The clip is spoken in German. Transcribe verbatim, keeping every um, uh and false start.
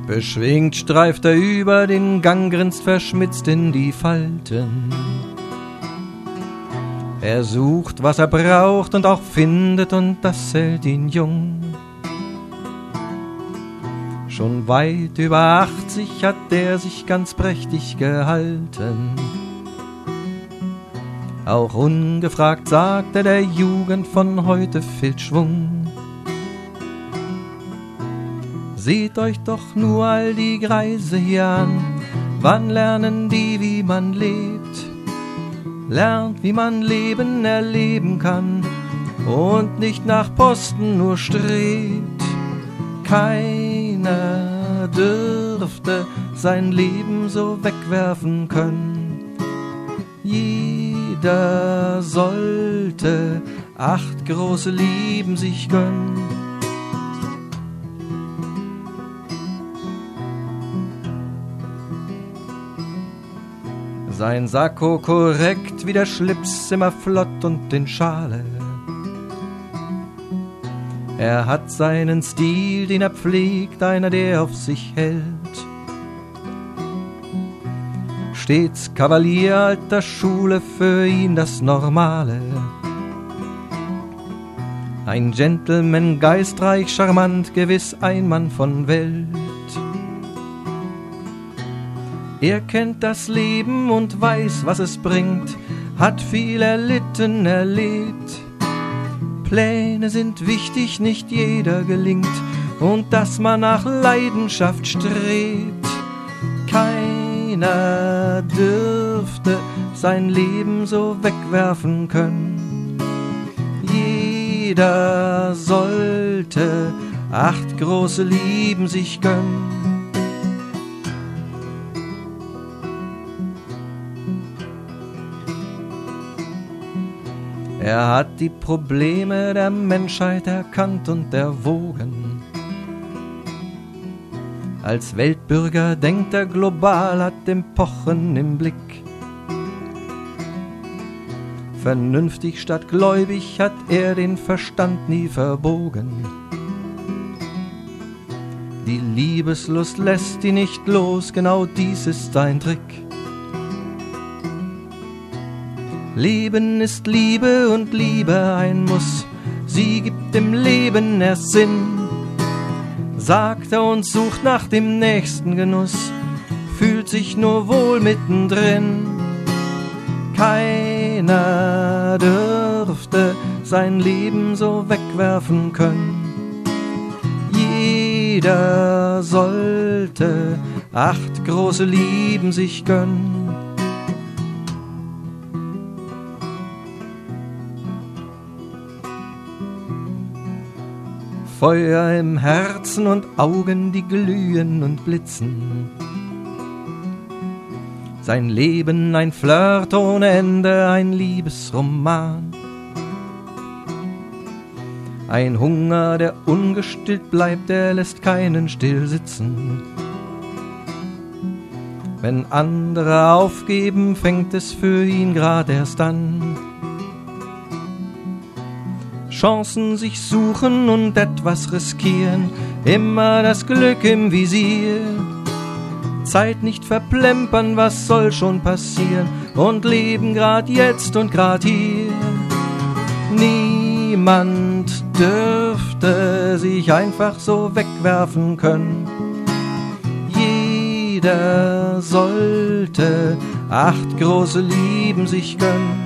Beschwingt streift er über den Gang, grinst verschmitzt in die Falten. Er sucht, was er braucht und auch findet, und das hält ihn jung. Schon weit über achtzig hat er sich ganz prächtig gehalten. Auch ungefragt sagt er der Jugend von heute fehlt Schwung. Seht euch doch nur all die Greise hier an, wann lernen die, wie man lebt? Lernt, wie man Leben erleben kann und nicht nach Posten nur strebt. Keiner dürfte sein Leben so wegwerfen können. Jeder sollte acht große Lieben sich gönnen. Sein Sakko korrekt wie der Schlips, immer flott und in Schale. Er hat seinen Stil, den er pflegt, einer, der auf sich hält. Stets Kavalier alter Schule, für ihn das Normale. Ein Gentleman, geistreich, charmant, gewiss ein Mann von Welt. Er kennt das Leben und weiß, was es bringt, hat viel erlitten, erlebt. Pläne sind wichtig, nicht jeder gelingt, und dass man nach Leidenschaft strebt. Keiner dürfte sein Leben so wegwerfen können. Jeder sollte acht große Lieben sich gönnen. Er hat die Probleme der Menschheit erkannt und erwogen. Als Weltbürger denkt er global, hat Epochen im Blick. Vernünftig statt gläubig hat er den Verstand nie verbogen. Die Liebeslust lässt ihn nicht los, genau dies ist sein Trick. Leben ist Liebe und Liebe ein Muss, sie gibt dem Leben erst Sinn. Sagt er und sucht nach dem nächsten Genuss, fühlt sich nur wohl mittendrin. Keiner dürfte sein Leben so wegwerfen können. Jeder sollte acht große Lieben sich gönnen. Feuer im Herzen und Augen, die glühen und blitzen. Sein Leben ein Flirt ohne Ende, ein Liebesroman. Ein Hunger, der ungestillt bleibt, der lässt keinen still sitzen. Wenn andere aufgeben, fängt es für ihn grad erst an. Chancen sich suchen und etwas riskieren, immer das Glück im Visier. Zeit nicht verplempern, was soll schon passieren, und leben grad jetzt und grad hier. Niemand dürfte sich einfach so wegwerfen können. Jeder sollte acht große Lieben sich gönnen.